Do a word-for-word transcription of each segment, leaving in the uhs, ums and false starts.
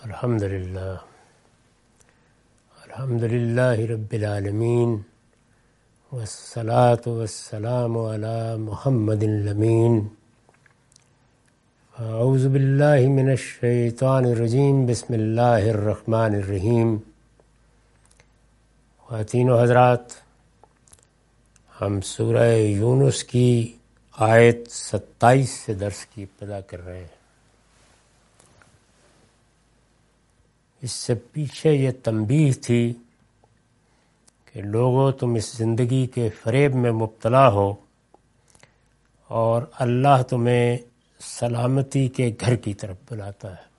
الحمد للہ الحمد للہ رب العالمین والصلاة والسلام علی محمد الامین. اعوذ باللہ من الشیطان الرجیم. بسم اللہ الرحمن الرحیم. خواتین و حضرات، ہم سورہ یونس کی آیت ستائیس سے درس کی ابتدا کر رہے ہیں. اس سے پیچھے یہ تنبیہ تھی کہ لوگوں تم اس زندگی کے فریب میں مبتلا ہو اور اللہ تمہیں سلامتی کے گھر کی طرف بلاتا ہے.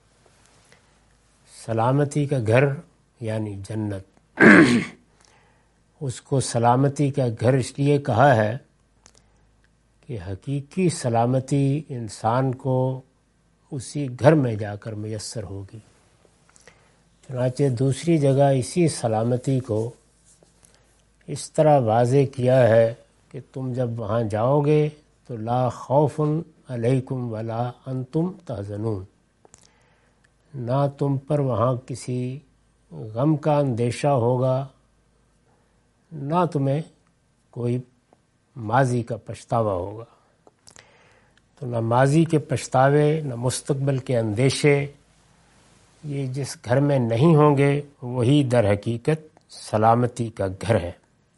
سلامتی کا گھر یعنی جنت. اس کو سلامتی کا گھر اس لیے کہا ہے کہ حقیقی سلامتی انسان کو اسی گھر میں جا کر میسر ہوگی. چنانچہ دوسری جگہ اسی سلامتی کو اس طرح واضح کیا ہے کہ تم جب وہاں جاؤ گے تو لا خوف علیکم ولا انتم تحزنون، نہ تم پر وہاں کسی غم کا اندیشہ ہوگا، نہ تمہیں کوئی ماضی کا پچھتاوا ہوگا. تو نہ ماضی کے پچھتاوے نہ مستقبل کے اندیشے، یہ جس گھر میں نہیں ہوں گے وہی در حقیقت سلامتی کا گھر ہے.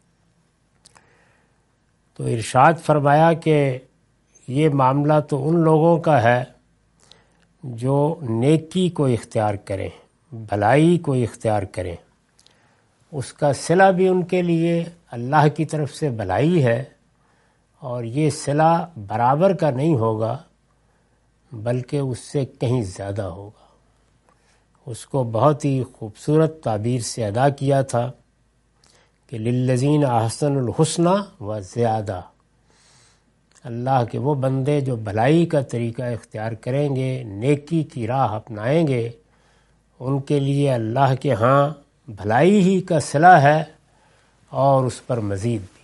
تو ارشاد فرمایا کہ یہ معاملہ تو ان لوگوں کا ہے جو نیکی کو اختیار کریں، بھلائی کو اختیار کریں. اس کا صلہ بھی ان کے لیے اللہ کی طرف سے بھلائی ہے، اور یہ صلہ برابر کا نہیں ہوگا بلکہ اس سے کہیں زیادہ ہوگا. اس کو بہت ہی خوبصورت تعبیر سے ادا کیا تھا کہ للذین احسنوا الحسنی و زیادہ. اللہ کے وہ بندے جو بھلائی کا طریقہ اختیار کریں گے، نیکی کی راہ اپنائیں گے، ان کے لیے اللہ کے ہاں بھلائی ہی کا صلہ ہے اور اس پر مزید بھی.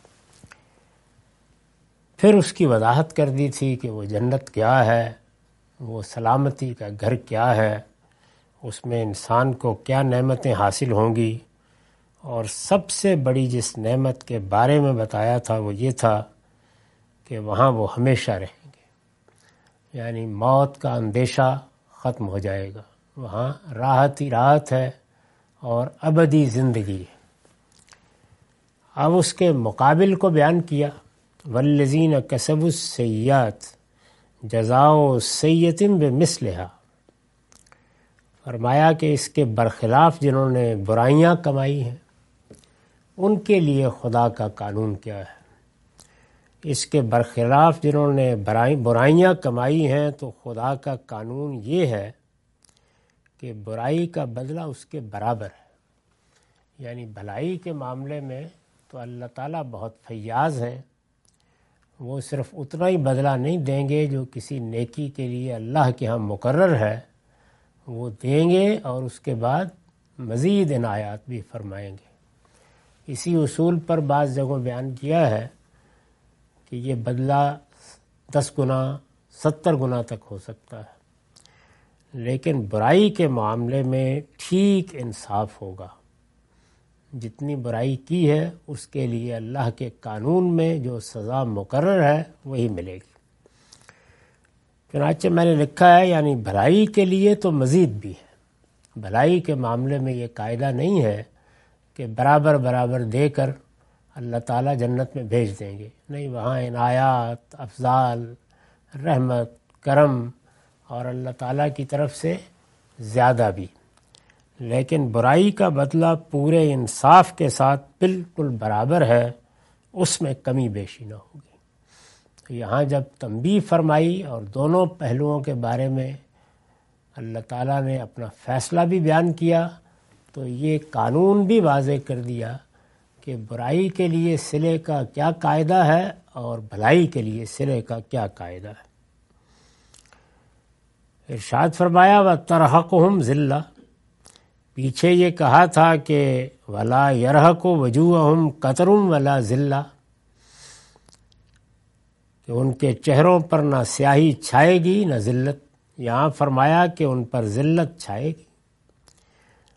پھر اس کی وضاحت کر دی تھی کہ وہ جنت کیا ہے، وہ سلامتی کا گھر کیا ہے، اس میں انسان کو کیا نعمتیں حاصل ہوں گی. اور سب سے بڑی جس نعمت کے بارے میں بتایا تھا وہ یہ تھا کہ وہاں وہ ہمیشہ رہیں گے، یعنی موت کا اندیشہ ختم ہو جائے گا. وہاں راحت ہی راحت ہے اور ابدی زندگی ہے. اب اس کے مقابل کو بیان کیا، والذین کسبوا السیئات جزاء سیئۃ بمثلھا. فرمایا کہ اس کے برخلاف جنہوں نے برائیاں کمائی ہیں ان کے لیے خدا کا قانون کیا ہے. اس کے برخلاف جنہوں نے برائیاں کمائی ہیں تو خدا کا قانون یہ ہے کہ برائی کا بدلہ اس کے برابر ہے. یعنی بھلائی کے معاملے میں تو اللہ تعالیٰ بہت فیاض ہیں، وہ صرف اتنا ہی بدلہ نہیں دیں گے جو کسی نیکی کے لیے اللہ کے ہاں مقرر ہے، وہ دیں گے اور اس کے بعد مزید عنایات بھی فرمائیں گے. اسی اصول پر بعض جگہوں بیان کیا ہے کہ یہ بدلہ دس گنا ستر گنا تک ہو سکتا ہے، لیکن برائی کے معاملے میں ٹھیک انصاف ہوگا. جتنی برائی کی ہے اس کے لیے اللہ کے قانون میں جو سزا مقرر ہے وہی ملے گی. چنانچہ میں نے لکھا ہے یعنی بھلائی کے لیے تو مزید بھی ہے. بھلائی کے معاملے میں یہ قاعدہ نہیں ہے کہ برابر برابر دے کر اللہ تعالیٰ جنت میں بھیج دیں گے. نہیں، وہاں عنایات، افضال، رحمت، کرم اور اللہ تعالیٰ کی طرف سے زیادہ بھی. لیکن برائی کا بدلہ پورے انصاف کے ساتھ بالکل برابر ہے، اس میں کمی بیشی نہ ہوگی. یہاں جب تنبیہ فرمائی اور دونوں پہلوؤں کے بارے میں اللہ تعالیٰ نے اپنا فیصلہ بھی بیان کیا تو یہ قانون بھی واضح کر دیا کہ برائی کے لیے صلے کا کیا قاعدہ ہے اور بھلائی کے لیے صلے کا کیا قاعدہ ہے. ارشاد فرمایا وَتَرْحَقُهُمْ ذِلَّةٌ. پیچھے یہ کہا تھا کہ وَلَا يَرْحَقُ وُجُوهَهُمْ قَتْرٌ وَلَا ذِلَّةٌ، کہ ان کے چہروں پر نہ سیاہی چھائے گی نہ ذلت. یہاں فرمایا کہ ان پر ذلت چھائے گی.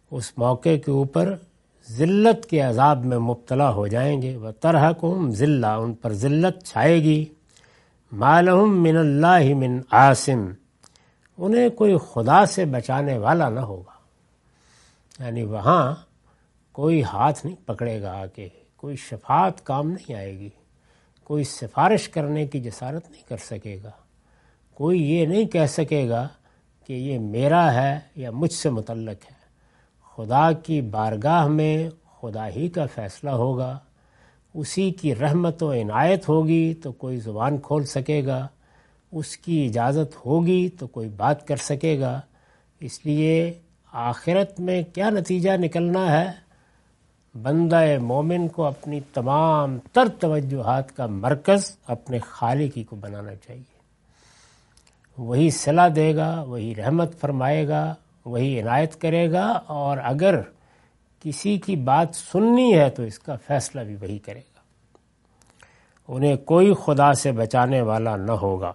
اس موقع کے اوپر ذلت کے عذاب میں مبتلا ہو جائیں گے. وَتَرْهَقُهُمْ ذِلَّةٌ، ان پر ذلت چھائے گی. مَا لَهُم مِّنَ اللَّهِ مِنْ عَاصِمٍ، انہیں کوئی خدا سے بچانے والا نہ ہوگا. یعنی وہاں کوئی ہاتھ نہیں پکڑے گا آ کے، کوئی شفاعت کام نہیں آئے گی، کوئی سفارش کرنے کی جسارت نہیں کر سکے گا، کوئی یہ نہیں کہہ سکے گا کہ یہ میرا ہے یا مجھ سے متعلق ہے. خدا کی بارگاہ میں خدا ہی کا فیصلہ ہوگا، اسی کی رحمت و عنایت ہوگی تو کوئی زبان کھول سکے گا، اس کی اجازت ہوگی تو کوئی بات کر سکے گا. اس لیے آخرت میں کیا نتیجہ نکلنا ہے؟ بندہ مومن کو اپنی تمام تر توجہات کا مرکز اپنے خالق ہی کو بنانا چاہیے. وہی صلہ دے گا، وہی رحمت فرمائے گا، وہی عنایت کرے گا، اور اگر کسی کی بات سننی ہے تو اس کا فیصلہ بھی وہی کرے گا. انہیں کوئی خدا سے بچانے والا نہ ہوگا.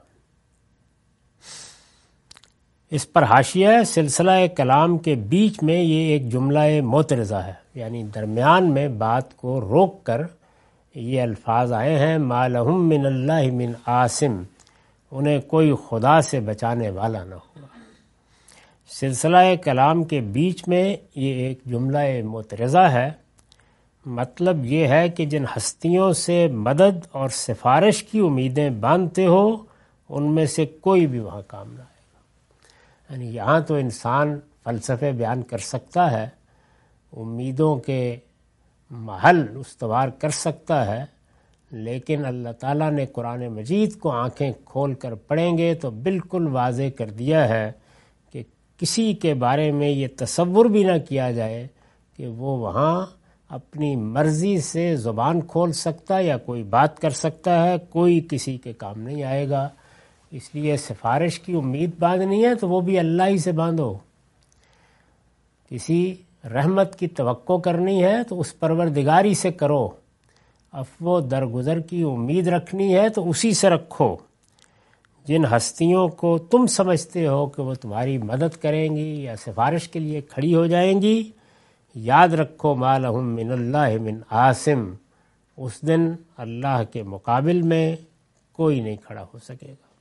اس پر حاشیہ ہے، سلسلہ کلام کے بیچ میں یہ ایک جملہ معترضہ ہے، یعنی درمیان میں بات کو روک کر یہ الفاظ آئے ہیں مَا لَهُم مِّنَ اللَّهِ مِنْ عَاصِمٍ، انہیں کوئی خدا سے بچانے والا نہ ہوگا. سلسلہ کلام کے بیچ میں یہ ایک جملہ معترضہ ہے. مطلب یہ ہے کہ جن ہستیوں سے مدد اور سفارش کی امیدیں باندھتے ہو ان میں سے کوئی بھی وہاں کام نہ آئے گا. یعنی یہاں تو انسان فلسفے بیان کر سکتا ہے، امیدوں کے محل استوار کر سکتا ہے، لیکن اللہ تعالیٰ نے قرآن مجید کو آنکھیں کھول کر پڑھیں گے تو بالکل واضح کر دیا ہے کہ کسی کے بارے میں یہ تصور بھی نہ کیا جائے کہ وہ وہاں اپنی مرضی سے زبان کھول سکتا یا کوئی بات کر سکتا ہے. کوئی کسی کے کام نہیں آئے گا. اس لیے سفارش کی امید باندھنی ہے تو وہ بھی اللہ ہی سے باندھو. کسی رحمت کی توقع کرنی ہے تو اس پروردگاری سے کرو. عفو و درگزر کی امید رکھنی ہے تو اسی سے رکھو. جن ہستیوں کو تم سمجھتے ہو کہ وہ تمہاری مدد کریں گی یا سفارش کے لیے کھڑی ہو جائیں گی، یاد رکھو مَا لَهُم مِّنَ اللَّهِ مِنْ عَاصِمٍ، اس دن اللہ کے مقابل میں کوئی نہیں کھڑا ہو سکے گا.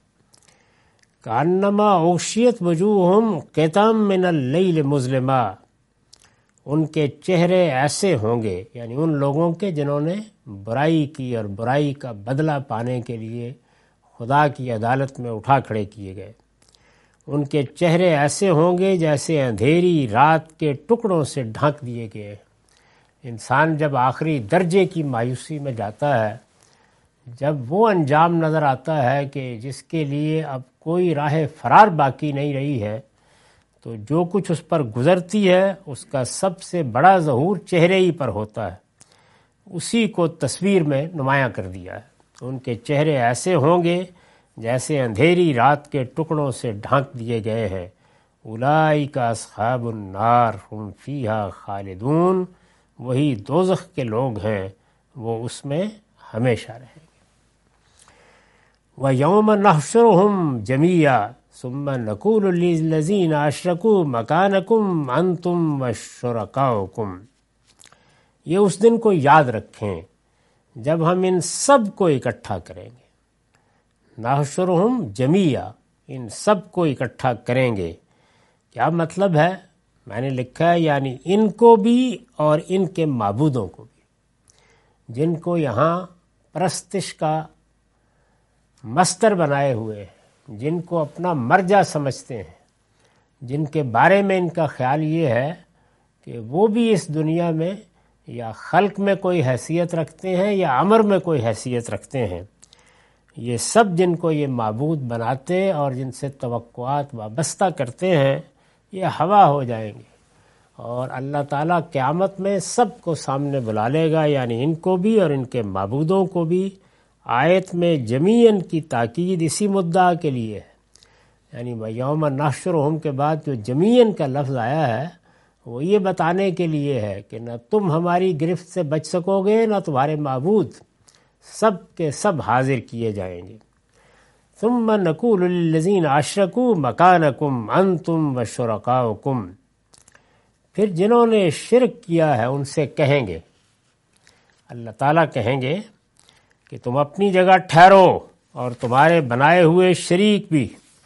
کَأَنَّمَا اُغْشِيَتْ وُجُوهُهُمْ قِطَعًا مِّنَ اللَّيْلِ مُظْلِمًا، ان کے چہرے ایسے ہوں گے، یعنی ان لوگوں کے جنہوں نے برائی کی اور برائی کا بدلہ پانے کے لیے خدا کی عدالت میں اٹھا کھڑے کیے گئے، ان کے چہرے ایسے ہوں گے جیسے اندھیری رات کے ٹکڑوں سے ڈھانک دیے گئے. انسان جب آخری درجے کی مایوسی میں جاتا ہے، جب وہ انجام نظر آتا ہے کہ جس کے لیے اب کوئی راہ فرار باقی نہیں رہی ہے، تو جو کچھ اس پر گزرتی ہے اس کا سب سے بڑا ظہور چہرے ہی پر ہوتا ہے. اسی کو تصویر میں نمایاں کر دیا ہے. ان کے چہرے ایسے ہوں گے جیسے اندھیری رات کے ٹکڑوں سے ڈھانک دیے گئے ہیں. اولئک اصحاب النار ہم فیہا خالدون، وہی دوزخ کے لوگ ہیں، وہ اس میں ہمیشہ رہیں گے. وَيَوْمَ نَحْشُرُهُمْ جَمِيعًا ثُمَّ نَقُولُ لِلَّذِينَ أَشْرَكُوا مَكَانَكُمْ أَنْتُمْ وَشُرَكَاؤُكُمْ، یہ اس دن کو یاد رکھیں جب ہم ان سب کو اکٹھا کریں گے. نحشرہم جمیعا، ان سب کو اکٹھا کریں گے. کیا مطلب ہے؟ میں نے لکھا ہے یعنی ان کو بھی اور ان کے معبودوں کو بھی، جن کو یہاں پرستش کا مصدر بنائے ہوئے ہیں، جن کو اپنا مرجع سمجھتے ہیں، جن کے بارے میں ان کا خیال یہ ہے کہ وہ بھی اس دنیا میں یا خلق میں کوئی حیثیت رکھتے ہیں یا امر میں کوئی حیثیت رکھتے ہیں. یہ سب جن کو یہ معبود بناتے اور جن سے توقعات وابستہ کرتے ہیں، یہ ہوا ہو جائیں گے، اور اللہ تعالیٰ قیامت میں سب کو سامنے بلا لے گا، یعنی ان کو بھی اور ان کے معبودوں کو بھی. آیت میں جمیعاً کی تاکید اسی مدعا کے لیے ہے، یعنی وَيَوْمَ نَحْشُرُهُمْ کے بعد جو جمیعاً کا لفظ آیا ہے وہ یہ بتانے کے لیے ہے کہ نہ تم ہماری گرفت سے بچ سکو گے نہ تمہارے معبود، سب کے سب حاضر کیے جائیں گے. ثُمَّ نَقُولُ لِلَّذِينَ أَشْرَكُوا مَكَانَكُمْ أَنْتُمْ وَشُرَكَاؤُكُمْ، پھر جنہوں نے شرک کیا ہے ان سے کہیں گے، اللہ تعالیٰ کہیں گے کہ تم اپنی جگہ ٹھہرو اور تمہارے بنائے ہوئے شریک بھی۔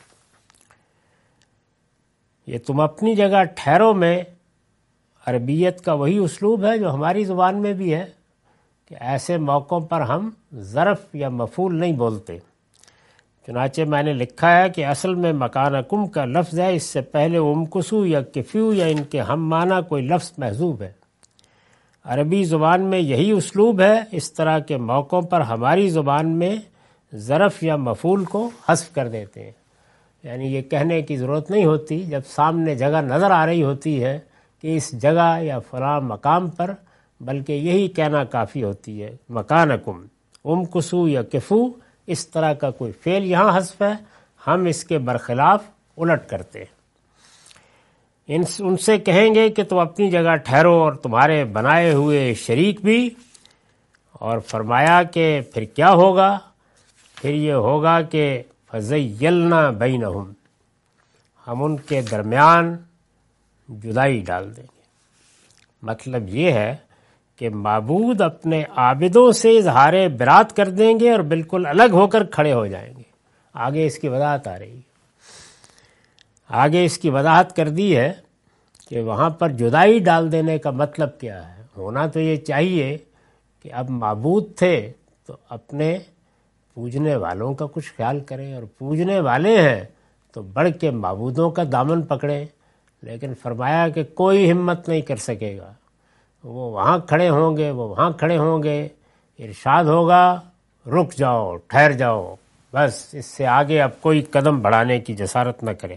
یہ تم اپنی جگہ ٹھہرو میں عربیت کا وہی اسلوب ہے جو ہماری زبان میں بھی ہے کہ ایسے موقعوں پر ہم ظرف یا مفعول نہیں بولتے۔ چنانچہ میں نے لکھا ہے کہ اصل میں مکانکم کا لفظ ہے، اس سے پہلے امکسو یا کفیو یا ان کے ہم معنی کوئی لفظ محذوب ہے۔ عربی زبان میں یہی اسلوب ہے، اس طرح کے موقعوں پر ہماری زبان میں ظرف یا مفعول کو حذف کر دیتے ہیں، یعنی یہ کہنے کی ضرورت نہیں ہوتی جب سامنے جگہ نظر آ رہی ہوتی ہے کہ اس جگہ یا فلاں مقام پر، بلکہ یہی کہنا کافی ہوتی ہے مکانکم، امکسو یا کفو، اس طرح کا کوئی فعل یہاں حذف ہے، ہم اس کے برخلاف الٹ کرتے ہیں۔ ان ان سے کہیں گے کہ تم اپنی جگہ ٹھہرو اور تمہارے بنائے ہوئے شریک بھی، اور فرمایا کہ پھر کیا ہوگا؟ پھر یہ ہوگا کہ فَزَيَّلْنَا بَيْنَهُمْ، ہم ان کے درمیان جدائی ڈال دیں گے۔ مطلب یہ ہے کہ معبود اپنے عابدوں سے اظہار برات کر دیں گے اور بالکل الگ ہو کر کھڑے ہو جائیں گے۔ آگے اس کی وضاحت آ رہی ہے، آگے اس کی وضاحت کر دی ہے کہ وہاں پر جدائی ڈال دینے کا مطلب کیا ہے۔ ہونا تو یہ چاہیے کہ اب معبود تھے تو اپنے پوجنے والوں کا کچھ خیال کریں، اور پوجنے والے ہیں تو بڑھ کے معبودوں کا دامن پکڑیں، لیکن فرمایا کہ کوئی ہمت نہیں کر سکے گا۔ وہ وہاں کھڑے ہوں گے، وہ وہاں کھڑے ہوں گے، ارشاد ہوگا رک جاؤ، ٹھہر جاؤ، بس اس سے آگے اب کوئی قدم بڑھانے کی جسارت نہ کرے۔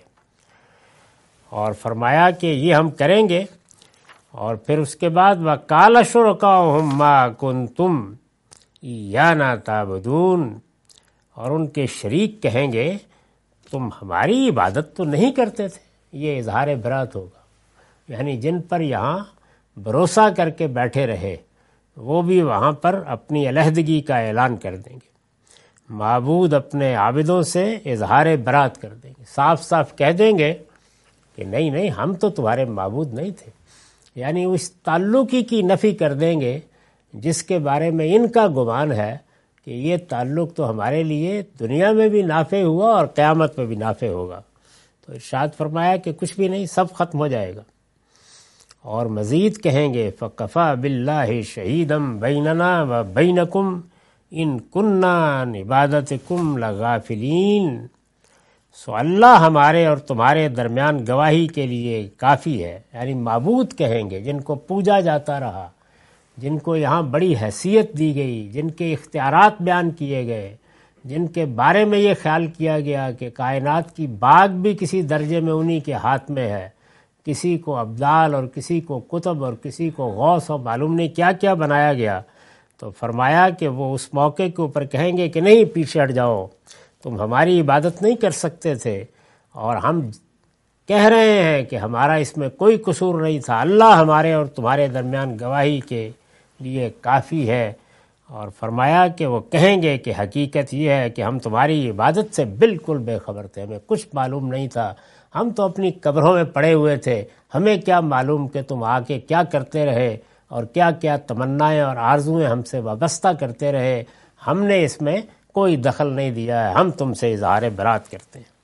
اور فرمایا کہ یہ ہم کریں گے، اور پھر اس کے بعد وَقَالَ شُرَكَاؤُهُم مَّا كُنتُمْ إِيَّانَا تَعْبُدُونَ، اور ان کے شریک کہیں گے تم ہماری عبادت تو نہیں کرتے تھے۔ یہ اظہار برات ہوگا، یعنی جن پر یہاں بھروسہ کر کے بیٹھے رہے وہ بھی وہاں پر اپنی علیحدگی کا اعلان کر دیں گے۔ معبود اپنے عابدوں سے اظہار برات کر دیں گے، صاف صاف کہہ دیں گے کہ نہیں نہیں ہم تو تمہارے معبود نہیں تھے، یعنی اس تعلقی کی نفی کر دیں گے جس کے بارے میں ان کا گمان ہے کہ یہ تعلق تو ہمارے لیے دنیا میں بھی نافع ہوا اور قیامت میں بھی نافع ہوگا۔ تو ارشاد فرمایا کہ کچھ بھی نہیں، سب ختم ہو جائے گا۔ اور مزید کہیں گے فَقَفَى بِاللَّهِ شَهِيدًا بَيْنَنَا وَبَيْنَكُمْ إِن كُنَّا عَنْ عِبَادَتِكُمْ لَغَافِلِينَ، سو اللہ ہمارے اور تمہارے درمیان گواہی کے لیے کافی ہے، یعنی معبود کہیں گے جن کو پوجا جاتا رہا، جن کو یہاں بڑی حیثیت دی گئی، جن کے اختیارات بیان کیے گئے، جن کے بارے میں یہ خیال کیا گیا کہ کائنات کی باغ بھی کسی درجے میں انہی کے ہاتھ میں ہے، کسی کو ابدال اور کسی کو قطب اور کسی کو غوث اور معلوم نہیں کیا کیا بنایا گیا۔ تو فرمایا کہ وہ اس موقع کے اوپر کہیں گے کہ نہیں، پیچھے ہٹ جاؤ، تم ہماری عبادت نہیں کر سکتے تھے، اور ہم کہہ رہے ہیں کہ ہمارا اس میں کوئی قصور نہیں تھا، اللہ ہمارے اور تمہارے درمیان گواہی کے لیے کافی ہے۔ اور فرمایا کہ وہ کہیں گے کہ حقیقت یہ ہے کہ ہم تمہاری عبادت سے بالکل بے خبر تھے، ہمیں کچھ معلوم نہیں تھا، ہم تو اپنی قبروں میں پڑے ہوئے تھے، ہمیں کیا معلوم کہ تم آ کے کیا کرتے رہے اور کیا کیا تمنائیں اور آرزویں ہم سے وابستہ کرتے رہے، ہم نے اس میں کوئی دخل نہیں دیا ہے، ہم تم سے اظہار برات کرتے ہیں۔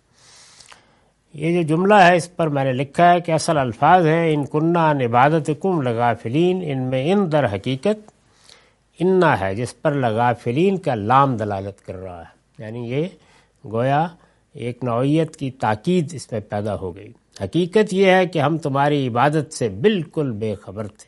یہ جو جملہ ہے اس پر میں نے لکھا ہے کہ اصل الفاظ ہیں ان کننا عن عبادتکم لغافلین، ان میں ان در حقیقت انا ہے جس پر لغافلین کا لام دلالت کر رہا ہے، یعنی یہ گویا ایک نوعیت کی تاکید اس میں پیدا ہو گئی۔ حقیقت یہ ہے کہ ہم تمہاری عبادت سے بالکل بے خبر تھے۔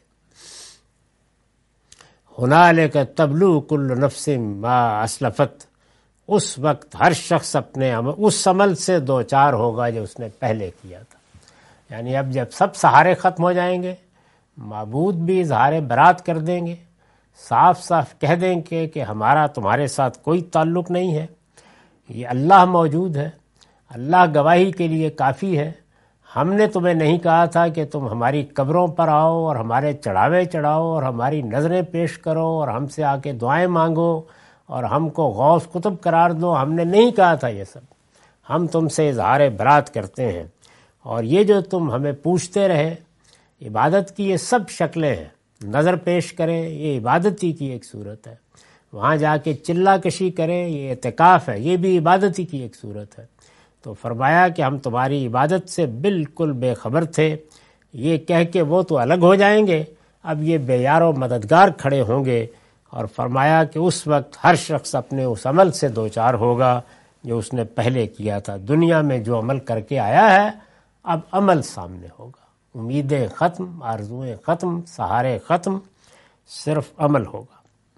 ہنالک تبلو کل نفس ما اسلفت، اس وقت ہر شخص اپنے عمل اس عمل سے دو چار ہوگا جو اس نے پہلے کیا تھا، یعنی اب جب سب سہارے ختم ہو جائیں گے، معبود بھی اظہار برات کر دیں گے، صاف صاف کہہ دیں گے کہ ہمارا تمہارے ساتھ کوئی تعلق نہیں ہے، یہ اللہ موجود ہے، اللہ گواہی کے لیے کافی ہے، ہم نے تمہیں نہیں کہا تھا کہ تم ہماری قبروں پر آؤ اور ہمارے چڑھاوے چڑھاؤ اور ہماری نظریں پیش کرو اور ہم سے آ کے دعائیں مانگو اور ہم کو غوث قطب قرار دو، ہم نے نہیں کہا تھا یہ سب، ہم تم سے اظہار برات کرتے ہیں۔ اور یہ جو تم ہمیں پوچھتے رہے، عبادت کی یہ سب شکلیں ہیں، نظر پیش کریں یہ عبادت ہی کی ایک صورت ہے، وہاں جا کے چلہ کشی کریں یہ اعتکاف ہے، یہ بھی عبادت ہی کی ایک صورت ہے۔ تو فرمایا کہ ہم تمہاری عبادت سے بالکل بے خبر تھے، یہ کہہ کے وہ تو الگ ہو جائیں گے، اب یہ بے یار و مددگار کھڑے ہوں گے، اور فرمایا کہ اس وقت ہر شخص اپنے اس عمل سے دوچار ہوگا جو اس نے پہلے کیا تھا۔ دنیا میں جو عمل کر کے آیا ہے اب عمل سامنے ہوگا، امیدیں ختم، آرزویں ختم، سہارے ختم، صرف عمل ہوگا۔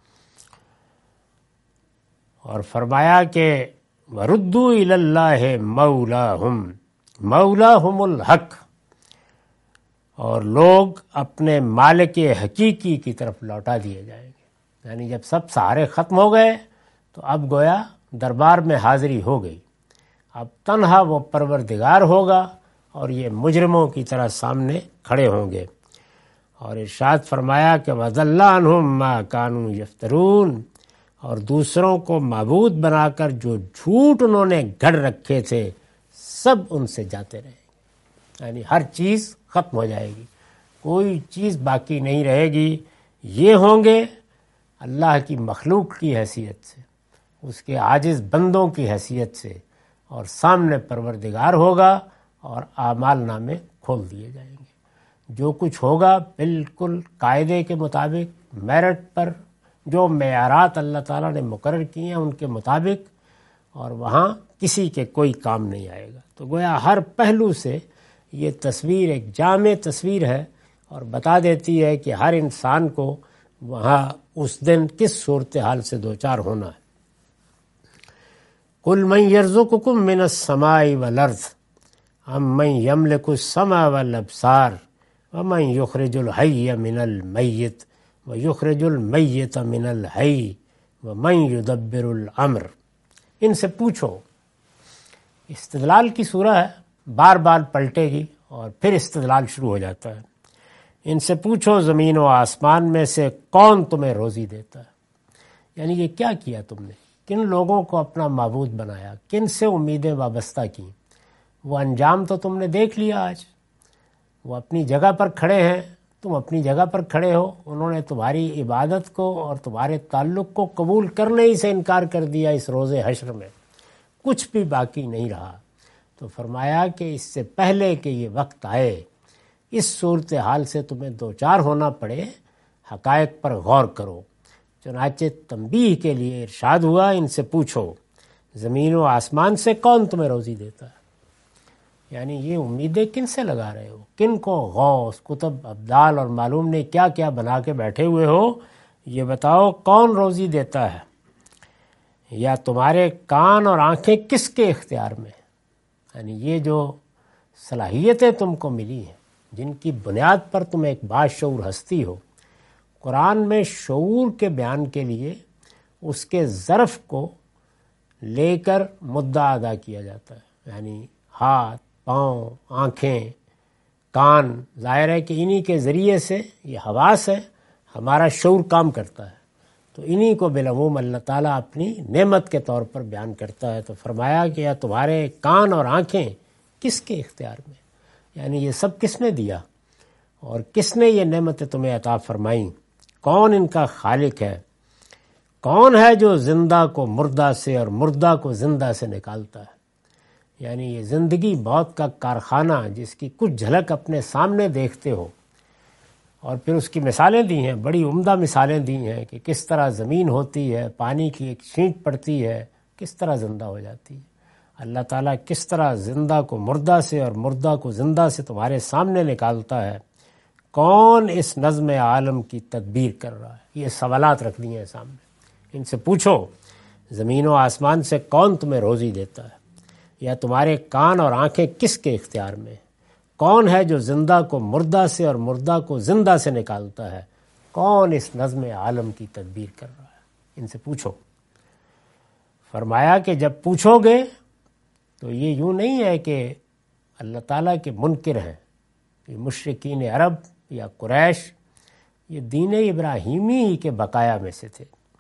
اور فرمایا کہ وَرُدُّوا إِلَى اللَّهِ مَوْلَاهُمْ مَوْلَاهُمُ الْحَقِّ، اور لوگ اپنے مالک حقیقی کی طرف لوٹا دیے جائیں گے، یعنی جب سب سہارے ختم ہو گئے تو اب گویا دربار میں حاضری ہو گئی، اب تنہا وہ پروردگار ہوگا اور یہ مجرموں کی طرح سامنے کھڑے ہوں گے۔ اور ارشاد فرمایا کہ وَضَلَّ عَنْهُمْ مَا كَانُوا يَفْتَرُونَ، اور دوسروں کو معبود بنا کر جو جھوٹ انہوں نے گھڑ رکھے تھے سب ان سے جاتے رہیں گے، یعنی ہر چیز ختم ہو جائے گی، کوئی چیز باقی نہیں رہے گی۔ یہ ہوں گے اللہ کی مخلوق کی حیثیت سے، اس کے عاجز بندوں کی حیثیت سے، اور سامنے پروردگار ہوگا اور اعمال نامے کھول دیے جائیں گے۔ جو کچھ ہوگا بالکل قاعدے کے مطابق، میرٹ پر، جو معیارات اللہ تعالیٰ نے مقرر کیے ہیں ان کے مطابق، اور وہاں کسی کے کوئی کام نہیں آئے گا۔ تو گویا ہر پہلو سے یہ تصویر ایک جامع تصویر ہے اور بتا دیتی ہے کہ ہر انسان کو وہاں اس دن کس صورتحال سے دوچار ہونا ہے۔ قُلْ مَنْ يَرْزُقُكُم مِّنَ السَّمَاءِ وَالْأَرْضِ أَمَّن يَمْلِكُ السَّمْعَ وَالْأَبْصَارَ وَمَن يُخْرِجُ الْحَيَّ مِنَ الْمَيِّتِ وَيُخْرِجُ الْمَيِّتَ مِنَ الْحَيِّ وَمَن يُدَبِّرُ الْأَمْرَ۔ ان سے پوچھو، استدلال کی سورہ ہے، بار بار پلٹے گی اور پھر استدلال شروع ہو جاتا ہے۔ ان سے پوچھو زمین و آسمان میں سے کون تمہیں روزی دیتا ہے، یعنی یہ کیا کیا تم نے، کن لوگوں کو اپنا معبود بنایا، کن سے امیدیں وابستہ کی، وہ انجام تو تم نے دیکھ لیا۔ آج وہ اپنی جگہ پر کھڑے ہیں، تم اپنی جگہ پر کھڑے ہو، انہوں نے تمہاری عبادت کو اور تمہارے تعلق کو قبول کرنے ہی سے انکار کر دیا۔ اس روز حشر میں کچھ بھی باقی نہیں رہا۔ تو فرمایا کہ اس سے پہلے کہ یہ وقت آئے، اس صورتحال سے تمہیں دوچار ہونا پڑے، حقائق پر غور کرو۔ چنانچہ تنبیہ کے لیے ارشاد ہوا، ان سے پوچھو زمین و آسمان سے کون تمہیں روزی دیتا ہے، یعنی یہ امیدیں کن سے لگا رہے ہو، کن کو غوث، کتب، ابدال اور معلوم نے کیا کیا بنا کے بیٹھے ہوئے ہو، یہ بتاؤ کون روزی دیتا ہے، یا تمہارے کان اور آنکھیں کس کے اختیار میں، یعنی یہ جو صلاحیتیں تم کو ملی ہیں جن کی بنیاد پر تم ایک باشعور ہستی ہو۔ قرآن میں شعور کے بیان کے لیے اس کے ظرف کو لے کر مدعا ادا کیا جاتا ہے، یعنی ہاتھ، پاؤں، آنکھیں، کان، ظاہر ہے کہ انہی کے ذریعے سے، یہ حواس ہے، ہمارا شعور کام کرتا ہے، تو انہی کو بالعموم اللہ تعالیٰ اپنی نعمت کے طور پر بیان کرتا ہے۔ تو فرمایا کہ یا تمہارے کان اور آنکھیں کس کے اختیار میں، یعنی یہ سب کس نے دیا اور کس نے یہ نعمتیں تمہیں عطا فرمائیں، کون ان کا خالق ہے، کون ہے جو زندہ کو مردہ سے اور مردہ کو زندہ سے نکالتا ہے، یعنی یہ زندگی موت کا کارخانہ جس کی کچھ جھلک اپنے سامنے دیکھتے ہو، اور پھر اس کی مثالیں دی ہیں، بڑی عمدہ مثالیں دی ہیں کہ کس طرح زمین ہوتی ہے، پانی کی ایک چھینٹ پڑتی ہے، کس طرح زندہ ہو جاتی ہے، اللہ تعالیٰ کس طرح زندہ کو مردہ سے اور مردہ کو زندہ سے تمہارے سامنے نکالتا ہے، کون اس نظم عالم کی تدبیر کر رہا ہے، یہ سوالات رکھ دیے ہیں سامنے۔ ان سے پوچھو زمین و آسمان سے کون تمہیں روزی دیتا ہے، یا تمہارے کان اور آنکھیں کس کے اختیار میں، کون ہے جو زندہ کو مردہ سے اور مردہ کو زندہ سے نکالتا ہے، کون اس نظم عالم کی تدبیر کر رہا ہے، ان سے پوچھو۔ فرمایا کہ جب پوچھو گے تو یہ یوں نہیں ہے کہ اللہ تعالیٰ کے منکر ہیں، یہ مشرکین عرب یا قریش، یہ دین ابراہیمی ہی کے بقایا میں سے تھے۔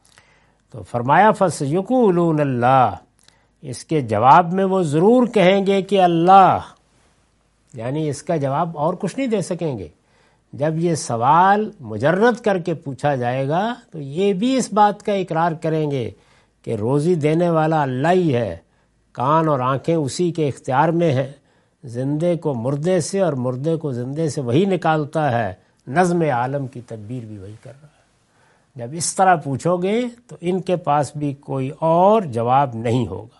تو فرمایا فَسَيَقُولُونَ اللہ، اس کے جواب میں وہ ضرور کہیں گے کہ اللہ، یعنی اس کا جواب اور کچھ نہیں دے سکیں گے، جب یہ سوال مجرد کر کے پوچھا جائے گا تو یہ بھی اس بات کا اقرار کریں گے کہ روزی دینے والا اللہ ہی ہے، کان اور آنکھیں اسی کے اختیار میں ہیں، زندے کو مردے سے اور مردے کو زندے سے وہی نکالتا ہے، نظم عالم کی تدبیر بھی وہی کر رہا ہے۔ جب اس طرح پوچھو گے تو ان کے پاس بھی کوئی اور جواب نہیں ہوگا۔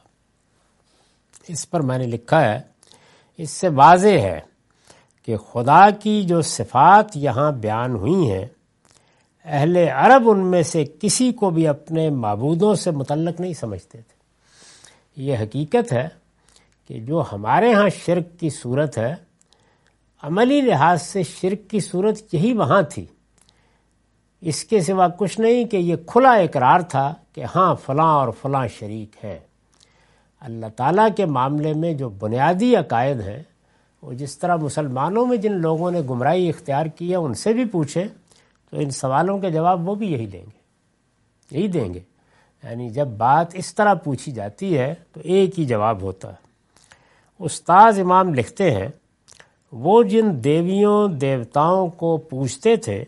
اس پر میں نے لکھا ہے، اس سے واضح ہے کہ خدا کی جو صفات یہاں بیان ہوئی ہیں، اہل عرب ان میں سے کسی کو بھی اپنے معبودوں سے متعلق نہیں سمجھتے تھے۔ یہ حقیقت ہے کہ جو ہمارے ہاں شرک کی صورت ہے، عملی لحاظ سے شرک کی صورت یہی وہاں تھی، اس کے سوا کچھ نہیں کہ یہ کھلا اقرار تھا کہ ہاں فلاں اور فلاں شریک ہیں۔ اللہ تعالیٰ کے معاملے میں جو بنیادی عقائد ہیں، وہ جس طرح مسلمانوں میں جن لوگوں نے گمراہی اختیار کی ہے ان سے بھی پوچھیں تو ان سوالوں کے جواب وہ بھی یہی دیں گے، یہی دیں گے۔ یعنی جب بات اس طرح پوچھی جاتی ہے تو ایک ہی جواب ہوتا ہے۔ استاذ امام لکھتے ہیں، وہ جن دیویوں دیوتاؤں کو پوچھتے تھے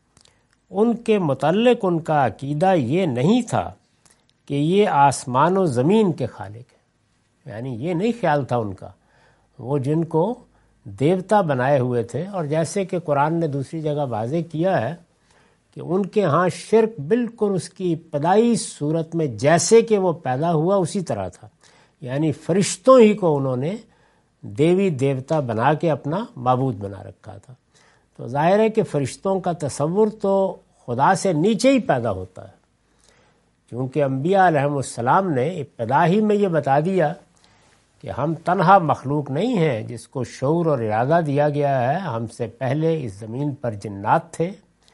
ان کے متعلق ان کا عقیدہ یہ نہیں تھا کہ یہ آسمان و زمین کے خالق ہیں، یعنی یہ نہیں خیال تھا ان کا۔ وہ جن کو دیوتا بنائے ہوئے تھے، اور جیسے کہ قرآن نے دوسری جگہ واضح کیا ہے کہ ان کے ہاں شرک بالکل اس کی ابتدائی صورت میں جیسے کہ وہ پیدا ہوا اسی طرح تھا، یعنی فرشتوں ہی کو انہوں نے دیوی دیوتا بنا کے اپنا معبود بنا رکھا تھا۔ تو ظاہر ہے کہ فرشتوں کا تصور تو خدا سے نیچے ہی پیدا ہوتا ہے، کیونکہ انبیاء علیہم السلام نے ابتدا ہی میں یہ بتا دیا کہ ہم تنہا مخلوق نہیں ہیں جس کو شعور اور ارادہ دیا گیا ہے، ہم سے پہلے اس زمین پر جنات تھے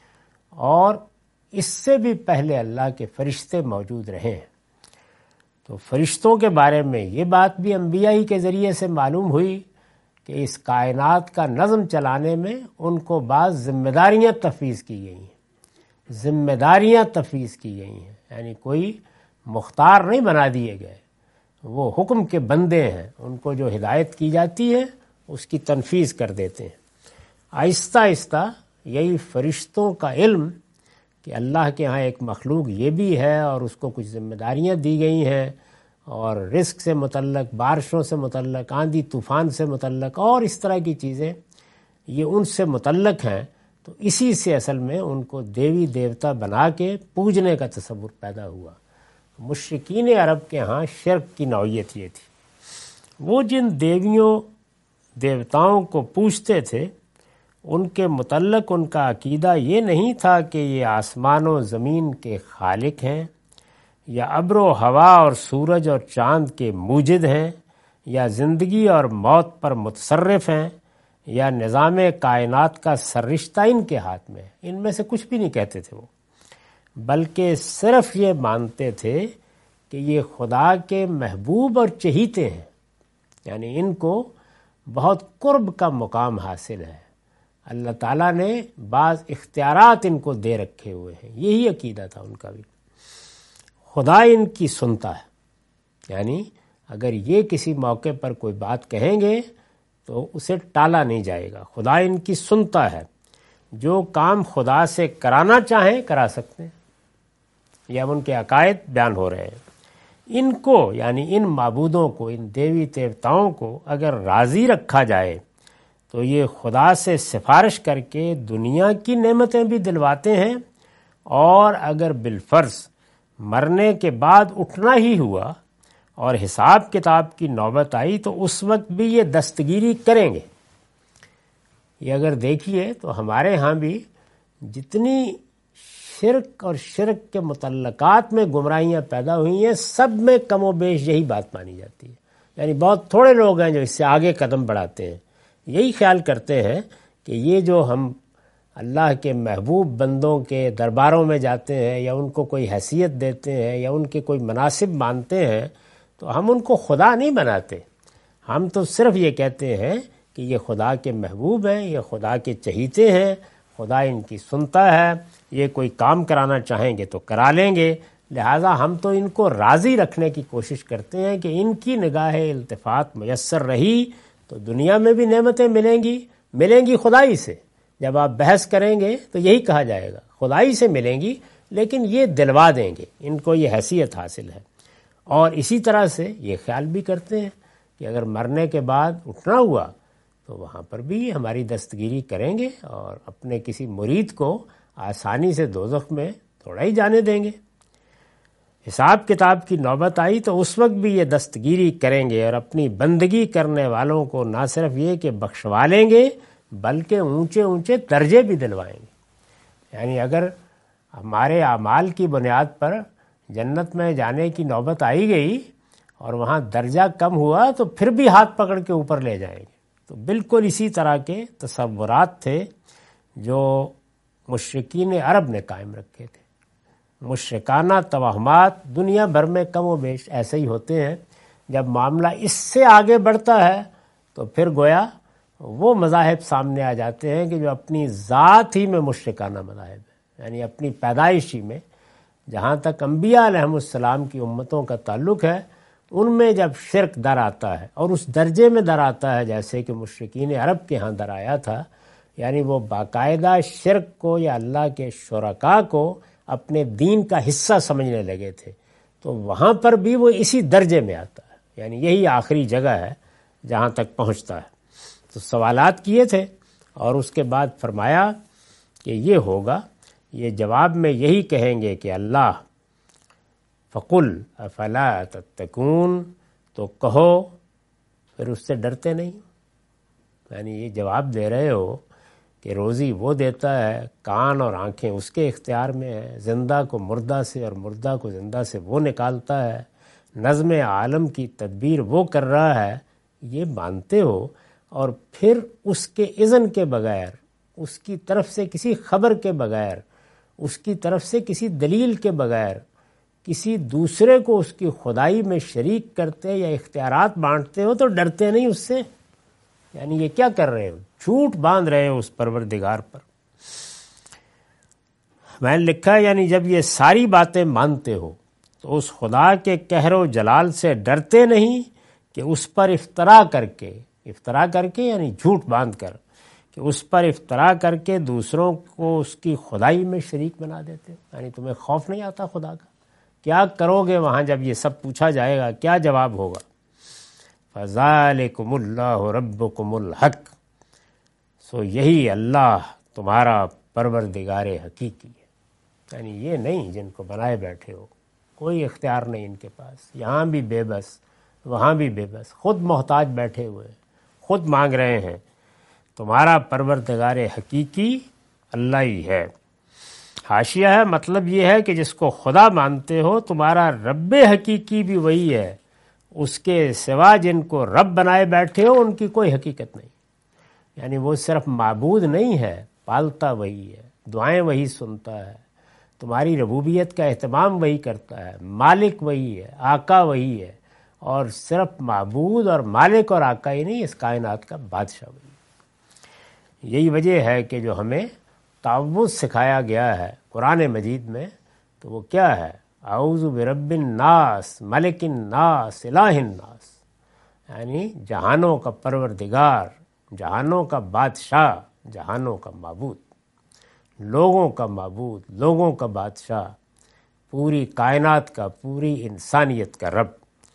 اور اس سے بھی پہلے اللہ کے فرشتے موجود رہے ہیں۔ تو فرشتوں کے بارے میں یہ بات بھی انبیاء ہی کے ذریعے سے معلوم ہوئی کہ اس کائنات کا نظم چلانے میں ان کو بعض ذمہ داریاں تفویض کی گئی ہیں، ذمہ داریاں تفویض کی گئی ہیں، یعنی کوئی مختار نہیں بنا دیے گئے، وہ حکم کے بندے ہیں، ان کو جو ہدایت کی جاتی ہے اس کی تنفیذ کر دیتے ہیں۔ آہستہ آہستہ یہی فرشتوں کا علم کہ اللہ کے ہاں ایک مخلوق یہ بھی ہے اور اس کو کچھ ذمہ داریاں دی گئی ہیں، اور رزق سے متعلق، بارشوں سے متعلق، آندھی طوفان سے متعلق اور اس طرح کی چیزیں یہ ان سے متعلق ہیں، تو اسی سے اصل میں ان کو دیوی دیوتا بنا کے پوجنے کا تصور پیدا ہوا۔ مشرکین عرب کے ہاں شرک کی نوعیت یہ تھی، وہ جن دیویوں دیوتاؤں کو پوجتے تھے ان کے متعلق ان کا عقیدہ یہ نہیں تھا کہ یہ آسمان و زمین کے خالق ہیں، یا ابر و ہوا اور سورج اور چاند کے موجد ہیں، یا زندگی اور موت پر متصرف ہیں، یا نظام کائنات کا سررشتہ ان کے ہاتھ میں ہے۔ ان میں سے کچھ بھی نہیں کہتے تھے وہ، بلکہ صرف یہ مانتے تھے کہ یہ خدا کے محبوب اور چہیتے ہیں، یعنی ان کو بہت قرب کا مقام حاصل ہے، اللہ تعالیٰ نے بعض اختیارات ان کو دے رکھے ہوئے ہیں، یہی عقیدہ تھا ان کا بھی۔ خدا ان کی سنتا ہے، یعنی اگر یہ کسی موقع پر کوئی بات کہیں گے تو اسے ٹالا نہیں جائے گا، خدا ان کی سنتا ہے، جو کام خدا سے کرانا چاہیں کرا سکتے ہیں۔ یہ اب ان کے عقائد بیان ہو رہے ہیں۔ ان کو یعنی ان معبودوں کو، ان دیوی دیوتاؤں کو اگر راضی رکھا جائے تو یہ خدا سے سفارش کر کے دنیا کی نعمتیں بھی دلواتے ہیں، اور اگر بالفرض مرنے کے بعد اٹھنا ہی ہوا اور حساب کتاب کی نوبت آئی تو اس وقت بھی یہ دستگیری کریں گے۔ یہ اگر دیکھیے تو ہمارے ہاں بھی جتنی شرک اور شرک کے متعلقات میں گمراہیاں پیدا ہوئی ہیں، سب میں کم و بیش یہی بات مانی جاتی ہے۔ یعنی بہت تھوڑے لوگ ہیں جو اس سے آگے قدم بڑھاتے ہیں، یہی خیال کرتے ہیں کہ یہ جو ہم اللہ کے محبوب بندوں کے درباروں میں جاتے ہیں یا ان کو کوئی حیثیت دیتے ہیں یا ان کے کوئی مناسب مانتے ہیں تو ہم ان کو خدا نہیں بناتے، ہم تو صرف یہ کہتے ہیں کہ یہ خدا کے محبوب ہیں، یہ خدا کے چہیتے ہیں، خدا ان کی سنتا ہے، یہ کوئی کام کرانا چاہیں گے تو کرا لیں گے، لہٰذا ہم تو ان کو راضی رکھنے کی کوشش کرتے ہیں کہ ان کی نگاہ التفات میسر رہی تو دنیا میں بھی نعمتیں ملیں گی، ملیں گی خدائی سے، جب آپ بحث کریں گے تو یہی کہا جائے گا، خدائی سے ملیں گی لیکن یہ دلوا دیں گے، ان کو یہ حیثیت حاصل ہے۔ اور اسی طرح سے یہ خیال بھی کرتے ہیں کہ اگر مرنے کے بعد اٹھنا ہوا تو وہاں پر بھی ہماری دستگیری کریں گے اور اپنے کسی مرید کو آسانی سے دوزخ میں تھوڑا ہی جانے دیں گے۔ حساب کتاب کی نوبت آئی تو اس وقت بھی یہ دستگیری کریں گے اور اپنی بندگی کرنے والوں کو نہ صرف یہ کہ بخشوا لیں گے بلکہ اونچے اونچے درجے بھی دلوائیں گے۔ یعنی اگر ہمارے اعمال کی بنیاد پر جنت میں جانے کی نوبت آئی گئی اور وہاں درجہ کم ہوا تو پھر بھی ہاتھ پکڑ کے اوپر لے جائیں گے۔ تو بالکل اسی طرح کے تصورات تھے جو مشرکین عرب نے قائم رکھے تھے۔ مشرکانہ توہمات دنیا بھر میں کم و بیش ایسے ہی ہوتے ہیں۔ جب معاملہ اس سے آگے بڑھتا ہے تو پھر گویا وہ مذاہب سامنے آ جاتے ہیں کہ جو اپنی ذات ہی میں مشرکانہ مذاہب ہیں، یعنی اپنی پیدائشی میں۔ جہاں تک انبیاء علیہم السلام کی امتوں کا تعلق ہے ان میں جب شرک در آتا ہے اور اس درجے میں در آتا ہے جیسے کہ مشرکین عرب کے ہاں در آیا تھا، یعنی وہ باقاعدہ شرک کو یا اللہ کے شرکاء کو اپنے دین کا حصہ سمجھنے لگے تھے، تو وہاں پر بھی وہ اسی درجے میں آتا ہے، یعنی یہی آخری جگہ ہے جہاں تک پہنچتا ہے۔ تو سوالات کیے تھے اور اس کے بعد فرمایا کہ یہ ہوگا، یہ جواب میں یہی کہیں گے کہ اللہ فقل افلا تتقون، تو کہو پھر اس سے ڈرتے نہیں۔ یعنی یہ جواب دے رہے ہو کہ روزی وہ دیتا ہے، کان اور آنکھیں اس کے اختیار میں ہیں، زندہ کو مردہ سے اور مردہ کو زندہ سے وہ نکالتا ہے، نظم عالم کی تدبیر وہ کر رہا ہے، یہ مانتے ہو، اور پھر اس کے اذن کے بغیر، اس کی طرف سے کسی خبر کے بغیر، اس کی طرف سے کسی دلیل کے بغیر کسی دوسرے کو اس کی خدائی میں شریک کرتے یا اختیارات بانٹتے ہو تو ڈرتے نہیں اس سے؟ یعنی یہ کیا کر رہے ہو؟ جھوٹ باندھ رہے ہو اس پروردگار پر۔ میں نے لکھا یعنی جب یہ ساری باتیں مانتے ہو تو اس خدا کے قہر و جلال سے ڈرتے نہیں کہ اس پر افطرا کر کے، افطرا کر کے یعنی جھوٹ باندھ کر، کہ اس پر افطرا کر کے دوسروں کو اس کی خدائی میں شریک بنا دیتے ہو۔ یعنی تمہیں خوف نہیں آتا خدا کا؟ کیا کرو گے وہاں جب یہ سب پوچھا جائے گا؟ کیا جواب ہوگا؟ فَذَلِكُمُ اللَّهُ رَبُّكُمُ الْحَقُّ، سو یہی اللہ تمہارا پروردگار حقیقی ہے۔ یعنی یہ نہیں جن کو بنائے بیٹھے ہو، کوئی اختیار نہیں ان کے پاس، یہاں بھی بے بس وہاں بھی بے بس، خود محتاج بیٹھے ہوئے، خود مانگ رہے ہیں۔ تمہارا پروردگار حقیقی اللہ ہی ہے۔ حاشیہ ہے، مطلب یہ ہے کہ جس کو خدا مانتے ہو تمہارا رب حقیقی بھی وہی ہے، اس کے سوا جن کو رب بنائے بیٹھے ہو ان کی کوئی حقیقت نہیں۔ یعنی وہ صرف معبود نہیں ہے، پالتا وہی ہے، دعائیں وہی سنتا ہے، تمہاری ربوبیت کا اہتمام وہی کرتا ہے، مالک وہی ہے، آقا وہی ہے، اور صرف معبود اور مالک اور آقا ہی نہیں، اس کائنات کا بادشاہ وہی ہے۔ یہی وجہ ہے کہ جو ہمیں تعوذ سکھایا گیا ہے قرآن مجید میں، تو وہ کیا ہے؟ اعوذ برب الناس ملک الناس الہ الناس، یعنی جہانوں کا پروردگار، جہانوں کا بادشاہ، جہانوں کا معبود، لوگوں کا معبود، لوگوں کا بادشاہ، پوری کائنات کا، پوری انسانیت کا رب۔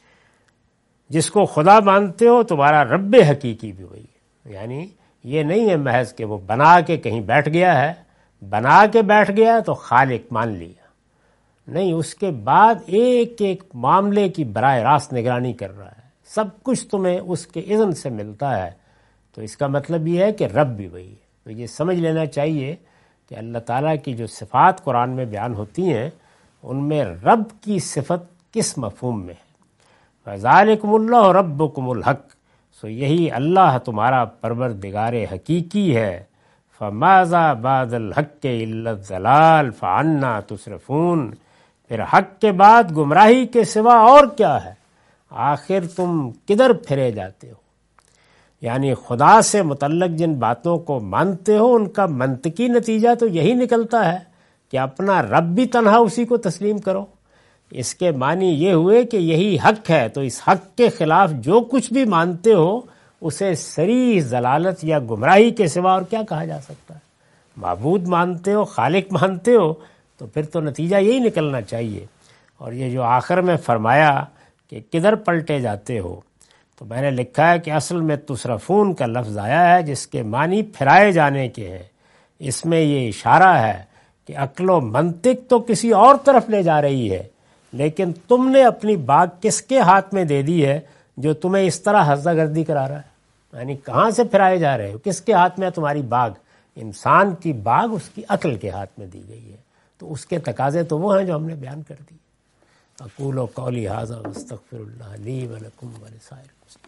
جس کو خدا مانتے ہو تمہارا رب حقیقی بھی وہی ہے۔ یعنی یہ نہیں ہے محض کہ وہ بنا کے کہیں بیٹھ گیا ہے، بنا کے بیٹھ گیا تو خالق مان لیا، نہیں، اس کے بعد ایک ایک معاملے کی براہ راست نگرانی کر رہا ہے، سب کچھ تمہیں اس کے اذن سے ملتا ہے۔ تو اس کا مطلب یہ ہے کہ رب بھی وہی ہے۔ تو یہ سمجھ لینا چاہیے کہ اللہ تعالیٰ کی جو صفات قرآن میں بیان ہوتی ہیں ان میں رب کی صفت کس مفہوم میں ہے؟ فَذَلِكُمُ اللَّهُ رَبُّكُمُ الْحَقُّ، سو یہی اللہ تمہارا پروردگار حقیقی ہے۔ فَمَاذَا بَعْدَ الْحَقِّ إِلَّا الضَّلَالُ فَعَنَّا تُصْرِفُونَ، پھر حق کے بعد گمراہی کے سوا اور کیا ہے؟ آخر تم کدھر پھرے جاتے ہو؟ یعنی خدا سے متعلق جن باتوں کو مانتے ہو ان کا منطقی نتیجہ تو یہی نکلتا ہے کہ اپنا رب بھی تنہا اسی کو تسلیم کرو۔ اس کے معنی یہ ہوئے کہ یہی حق ہے، تو اس حق کے خلاف جو کچھ بھی مانتے ہو اسے صریح ضلالت یا گمراہی کے سوا اور کیا کہا جا سکتا ہے؟ معبود مانتے ہو، خالق مانتے ہو، تو پھر تو نتیجہ یہی نکلنا چاہیے۔ اور یہ جو آخر میں فرمایا کہ کدھر پلٹے جاتے ہو، تو میں نے لکھا ہے کہ اصل میں تصرفون کا لفظ آیا ہے جس کے معنی پھرائے جانے کے ہیں۔ اس میں یہ اشارہ ہے کہ عقل و منطق تو کسی اور طرف لے جا رہی ہے، لیکن تم نے اپنی باغ کس کے ہاتھ میں دے دی ہے جو تمہیں اس طرح ہزہ گردی کرا رہا ہے؟ یعنی کہاں سے پھرائے جا رہے ہو؟ کس کے ہاتھ میں ہے تمہاری باغ؟ انسان کی باغ اس کی عقل کے ہاتھ میں دی گئی ہے، تو اس کے تقاضے تو وہ ہیں جو ہم نے بیان کر دی۔ اقول قولی ھذا واستغفر اللہ لی ولکم ولسائر المسلمین۔